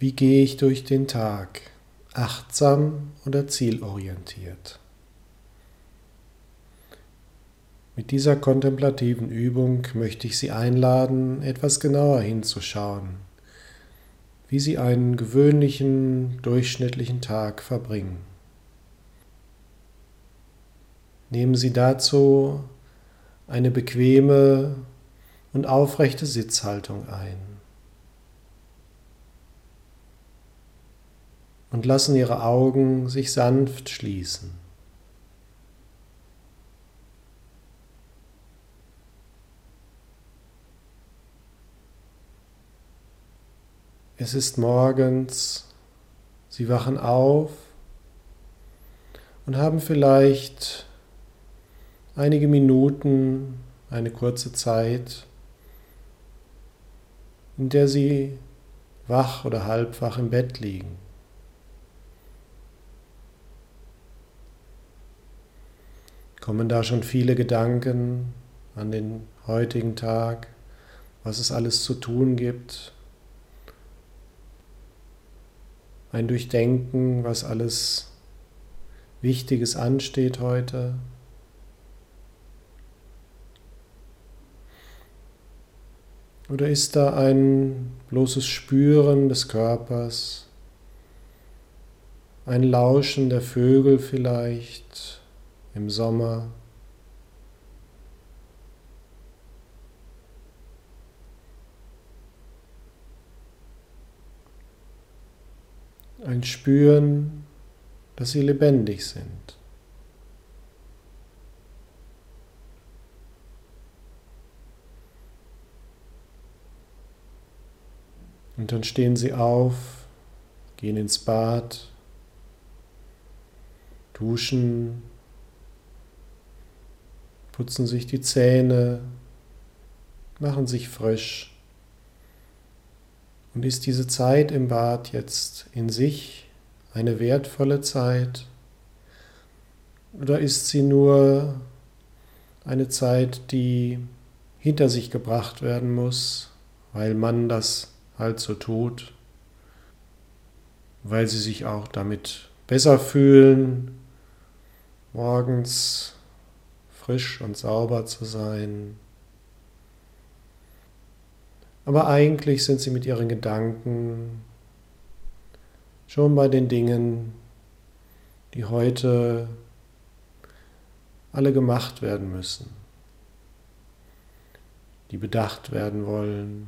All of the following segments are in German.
Wie gehe ich durch den Tag? Achtsam oder zielorientiert? Mit dieser kontemplativen Übung möchte ich Sie einladen, etwas genauer hinzuschauen, wie Sie einen gewöhnlichen, durchschnittlichen Tag verbringen. Nehmen Sie dazu eine bequeme und aufrechte Sitzhaltung ein und lassen Ihre Augen sich sanft schließen. Es ist morgens, Sie wachen auf und haben vielleicht einige Minuten, eine kurze Zeit, in der Sie wach oder halbwach im Bett liegen. Kommen da schon viele Gedanken an den heutigen Tag, was es alles zu tun gibt? Ein Durchdenken, was alles Wichtiges ansteht heute? Oder ist da ein bloßes Spüren des Körpers, ein Lauschen der Vögel vielleicht im Sommer? Ein Spüren, dass sie lebendig sind. Und dann stehen sie auf, gehen ins Bad, duschen, putzen sich die Zähne, machen sich frisch. Und ist diese Zeit im Bad jetzt in sich eine wertvolle Zeit? Oder ist sie nur eine Zeit, die hinter sich gebracht werden muss, weil man das halt so tut, weil sie sich auch damit besser fühlen, morgens frisch und sauber zu sein? Aber eigentlich sind sie mit ihren Gedanken schon bei den Dingen, die heute alle gemacht werden müssen, die bedacht werden wollen.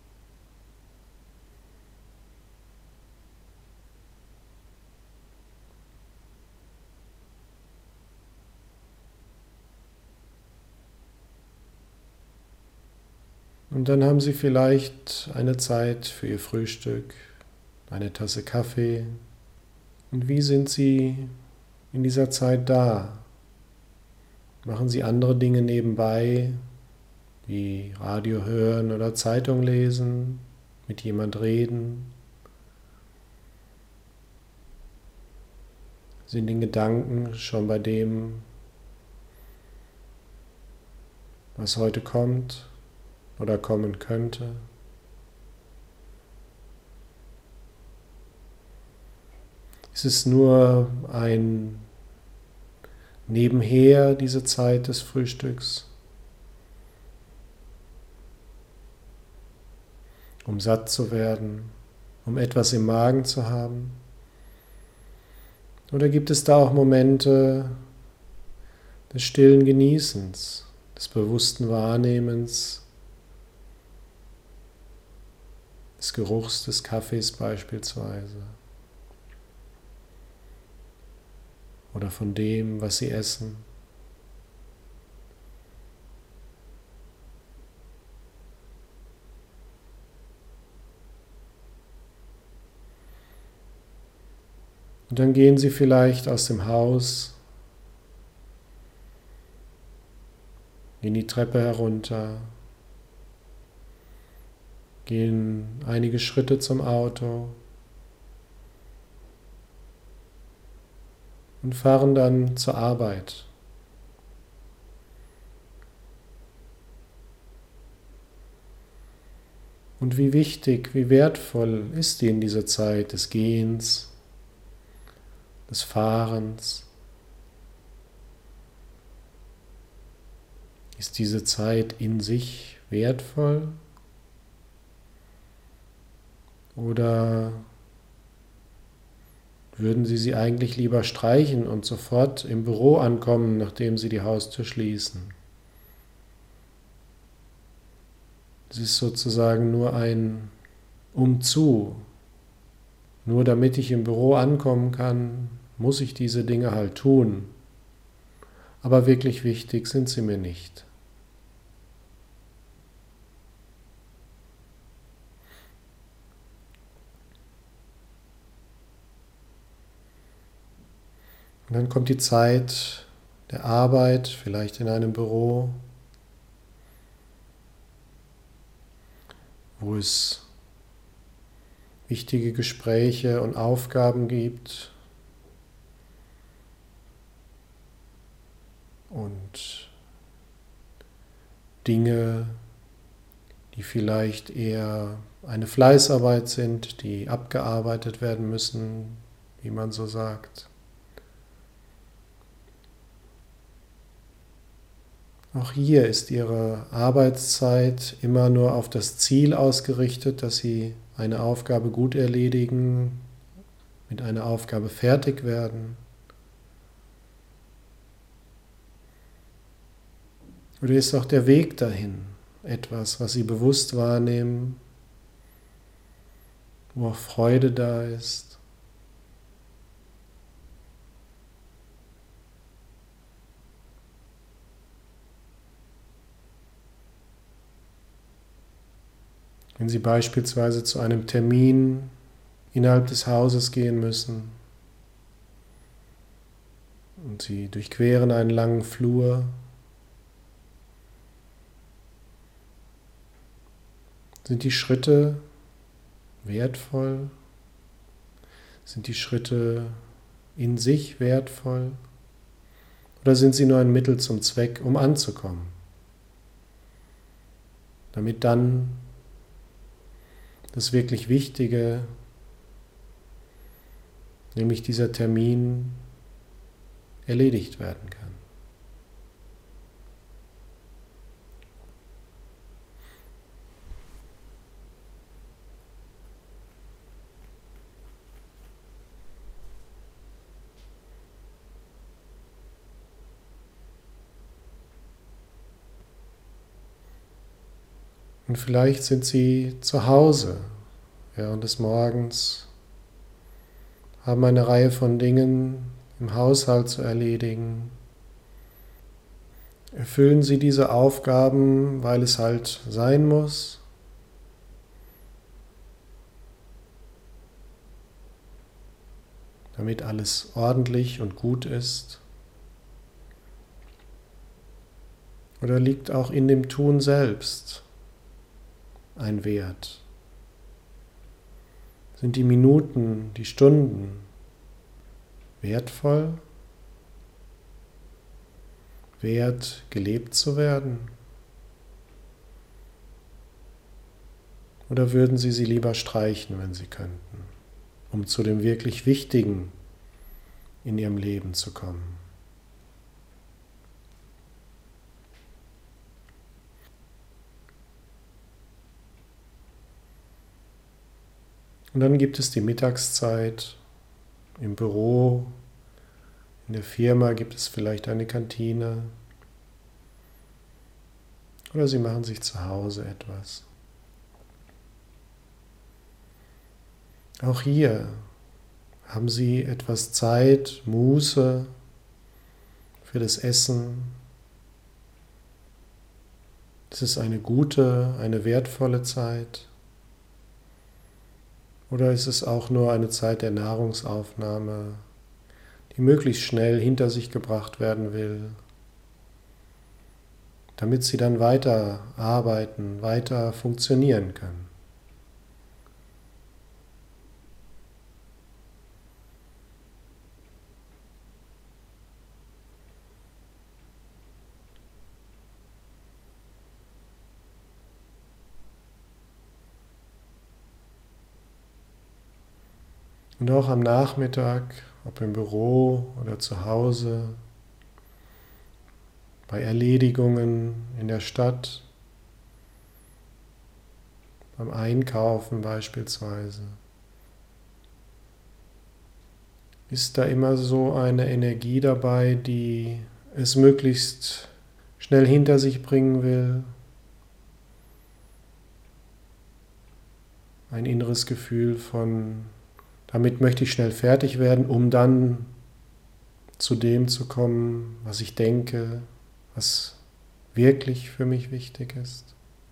Und dann haben Sie vielleicht eine Zeit für Ihr Frühstück, eine Tasse Kaffee. Und wie sind Sie in dieser Zeit da? Machen Sie andere Dinge nebenbei, wie Radio hören oder Zeitung lesen, mit jemand reden? Sind in Gedanken schon bei dem, was heute kommt oder kommen könnte? Ist es nur ein Nebenher, diese Zeit des Frühstücks, um satt zu werden, um etwas im Magen zu haben? Oder gibt es da auch Momente des stillen Genießens, des bewussten Wahrnehmens, des Geruchs des Kaffees beispielsweise? Oder von dem, was Sie essen? Und dann gehen Sie vielleicht aus dem Haus, gehen die Treppe herunter, gehen einige Schritte zum Auto und fahren dann zur Arbeit. Und wie wichtig, wie wertvoll ist Ihnen diese Zeit des Gehens, des Fahrens? Ist diese Zeit in sich wertvoll? Oder würden Sie sie eigentlich lieber streichen und sofort im Büro ankommen, nachdem Sie die Haustür schließen? Es ist sozusagen nur ein Umzu. Nur damit ich im Büro ankommen kann, muss ich diese Dinge halt tun. Aber wirklich wichtig sind sie mir nicht. Und dann kommt die Zeit der Arbeit, vielleicht in einem Büro, wo es wichtige Gespräche und Aufgaben gibt und Dinge, die vielleicht eher eine Fleißarbeit sind, die abgearbeitet werden müssen, wie man so sagt. Auch hier ist Ihre Arbeitszeit immer nur auf das Ziel ausgerichtet, dass Sie eine Aufgabe gut erledigen, mit einer Aufgabe fertig werden. Oder ist auch der Weg dahin etwas, was Sie bewusst wahrnehmen, wo auch Freude da ist? Wenn Sie beispielsweise zu einem Termin innerhalb des Hauses gehen müssen und Sie durchqueren einen langen Flur, sind die Schritte wertvoll? Sind die Schritte in sich wertvoll? Oder sind sie nur ein Mittel zum Zweck, um anzukommen? Damit dann das wirklich Wichtige, nämlich dieser Termin, erledigt werden kann. Und vielleicht sind Sie zu Hause während des Morgens, haben eine Reihe von Dingen im Haushalt zu erledigen. Erfüllen Sie diese Aufgaben, weil es halt sein muss? Damit alles ordentlich und gut ist? Oder liegt auch in dem Tun selbst ein Wert? Sind die Minuten, die Stunden wertvoll? Wert, gelebt zu werden? Oder würden Sie sie lieber streichen, wenn Sie könnten, um zu dem wirklich Wichtigen in Ihrem Leben zu kommen? Und dann gibt es die Mittagszeit. Im Büro, in der Firma gibt es vielleicht eine Kantine. Oder Sie machen sich zu Hause etwas. Auch hier haben Sie etwas Zeit, Muße für das Essen. Es ist eine gute, eine wertvolle Zeit. Oder ist es auch nur eine Zeit der Nahrungsaufnahme, die möglichst schnell hinter sich gebracht werden will, damit Sie dann weiter arbeiten, weiter funktionieren können? Und auch am Nachmittag, ob im Büro oder zu Hause, bei Erledigungen in der Stadt, beim Einkaufen beispielsweise. Ist da immer so eine Energie dabei, die es möglichst schnell hinter sich bringen will? Ein inneres Gefühl von, damit möchte ich schnell fertig werden, um dann zu dem zu kommen, was ich denke, was wirklich für mich wichtig ist.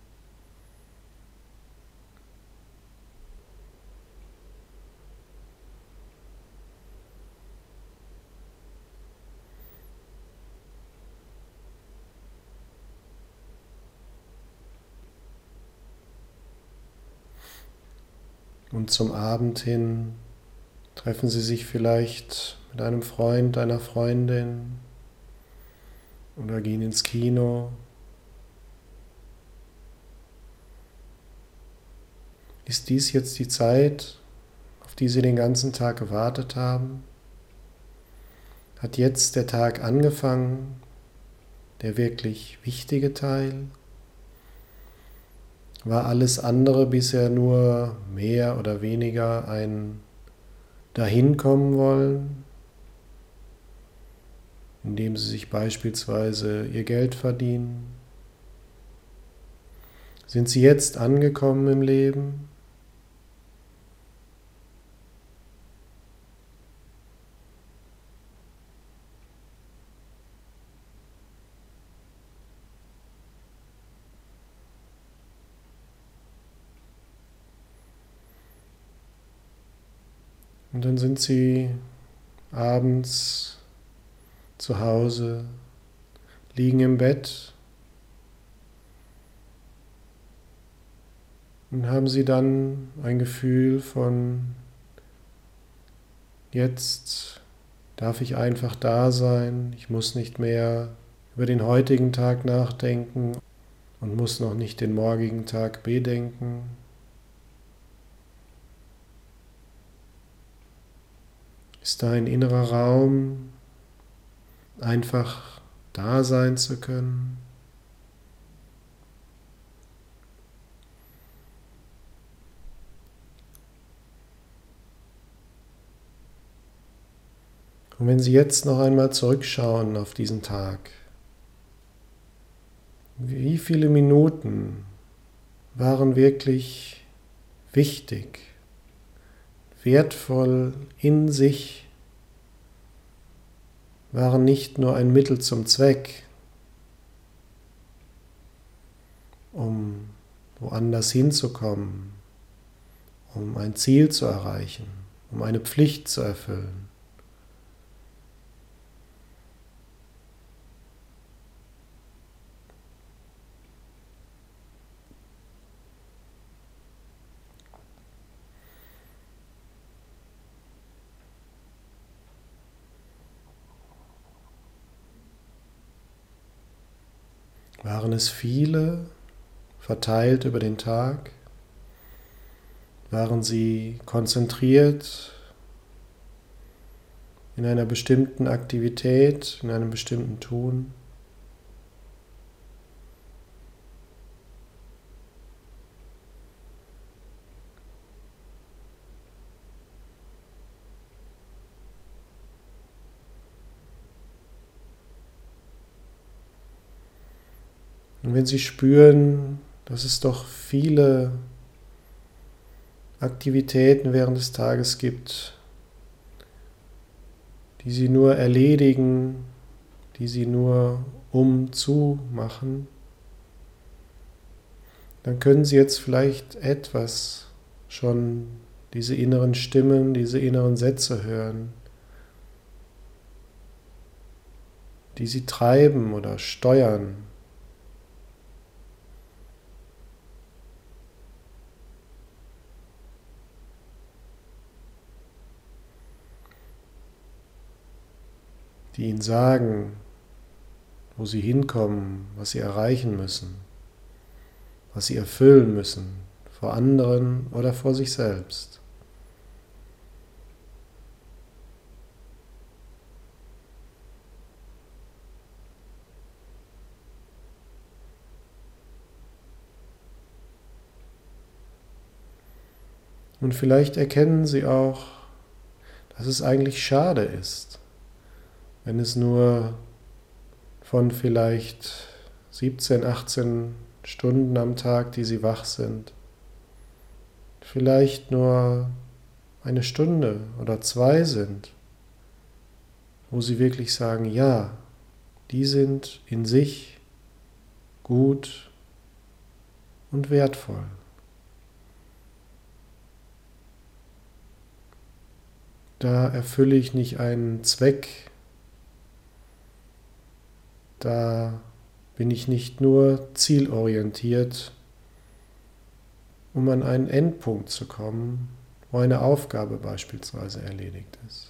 Und zum Abend hin treffen Sie sich vielleicht mit einem Freund, einer Freundin oder gehen ins Kino. Ist dies jetzt die Zeit, auf die Sie den ganzen Tag gewartet haben? Hat jetzt der Tag angefangen, der wirklich wichtige Teil? War alles andere bisher nur mehr oder weniger ein Dahinkommen wollen, indem Sie sich beispielsweise Ihr Geld verdienen? Sind Sie jetzt angekommen im Leben? Und dann sind Sie abends zu Hause, liegen im Bett und haben Sie dann ein Gefühl von, jetzt darf ich einfach da sein, ich muss nicht mehr über den heutigen Tag nachdenken und muss noch nicht den morgigen Tag bedenken. Ist da ein innerer Raum, einfach da sein zu können? Und wenn Sie jetzt noch einmal zurückschauen auf diesen Tag, wie viele Minuten waren wirklich wichtig, wertvoll in sich, waren nicht nur ein Mittel zum Zweck, um woanders hinzukommen, um ein Ziel zu erreichen, um eine Pflicht zu erfüllen. Waren es viele, verteilt über den Tag? Waren sie konzentriert in einer bestimmten Aktivität, in einem bestimmten Tun? Und wenn Sie spüren, dass es doch viele Aktivitäten während des Tages gibt, die Sie nur erledigen, die Sie nur zu machen, dann können Sie jetzt vielleicht etwas schon diese inneren Stimmen, diese inneren Sätze hören, die Sie treiben oder steuern. Die Ihnen sagen, wo Sie hinkommen, was Sie erreichen müssen, was Sie erfüllen müssen, vor anderen oder vor sich selbst. Und vielleicht erkennen Sie auch, dass es eigentlich schade ist, wenn es nur von vielleicht 17, 18 Stunden am Tag, die Sie wach sind, vielleicht nur eine Stunde oder 2 sind, wo Sie wirklich sagen, ja, die sind in sich gut und wertvoll. Da erfülle ich nicht einen Zweck, da bin ich nicht nur zielorientiert, um an einen Endpunkt zu kommen, wo eine Aufgabe beispielsweise erledigt ist.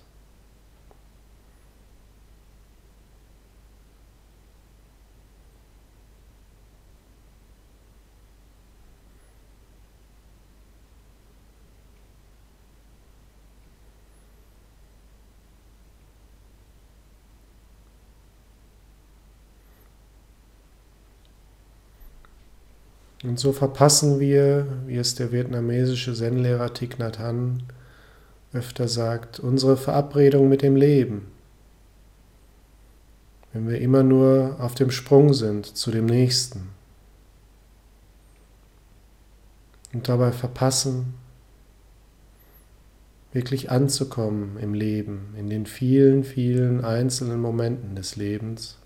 Und so verpassen wir, wie es der vietnamesische Zen-Lehrer Thich Nhat Hanh öfter sagt, unsere Verabredung mit dem Leben. Wenn wir immer nur auf dem Sprung sind zu dem Nächsten und dabei verpassen, wirklich anzukommen im Leben, in den vielen, vielen einzelnen Momenten des Lebens,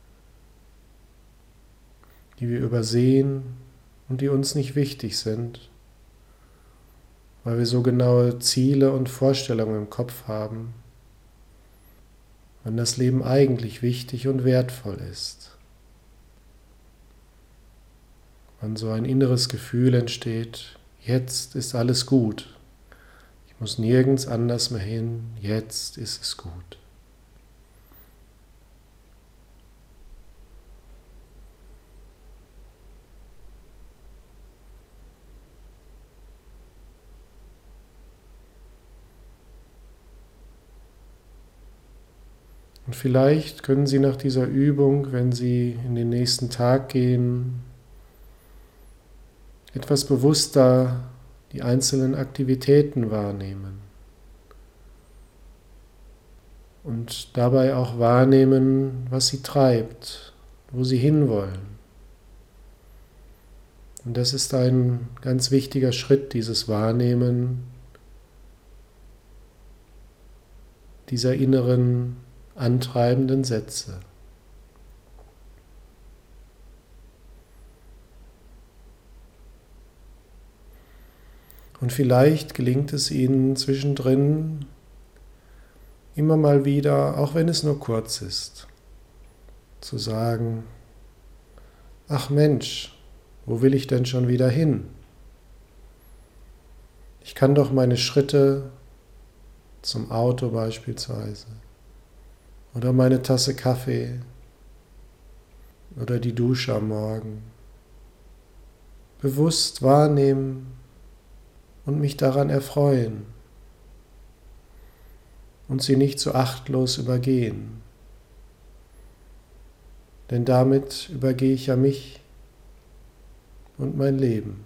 die wir übersehen und die uns nicht wichtig sind, weil wir so genaue Ziele und Vorstellungen im Kopf haben, wann das Leben eigentlich wichtig und wertvoll ist. Wann so ein inneres Gefühl entsteht, jetzt ist alles gut, ich muss nirgends anders mehr hin, jetzt ist es gut. Und vielleicht können Sie nach dieser Übung, wenn Sie in den nächsten Tag gehen, etwas bewusster die einzelnen Aktivitäten wahrnehmen und dabei auch wahrnehmen, was Sie treibt, wo Sie hinwollen. Und das ist ein ganz wichtiger Schritt, dieses Wahrnehmen dieser inneren antreibenden Sätze. Und vielleicht gelingt es Ihnen zwischendrin immer mal wieder, auch wenn es nur kurz ist, zu sagen, ach Mensch, wo will ich denn schon wieder hin? Ich kann doch meine Schritte zum Auto beispielsweise oder meine Tasse Kaffee oder die Dusche am Morgen bewusst wahrnehmen und mich daran erfreuen und sie nicht so achtlos übergehen. Denn damit übergehe ich ja mich und mein Leben.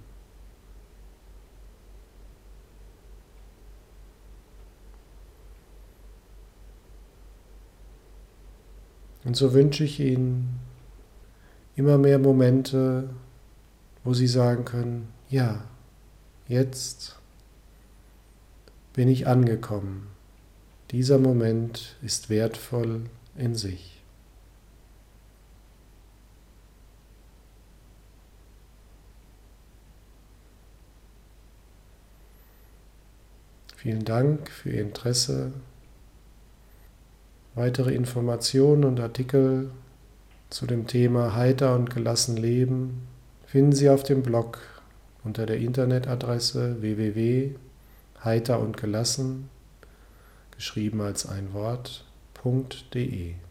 Und so wünsche ich Ihnen immer mehr Momente, wo Sie sagen können, ja, jetzt bin ich angekommen. Dieser Moment ist wertvoll in sich. Vielen Dank für Ihr Interesse. Weitere Informationen und Artikel zu dem Thema Heiter und gelassen leben finden Sie auf dem Blog unter der Internetadresse www.heiterundgelassen, geschrieben als ein Wort.de.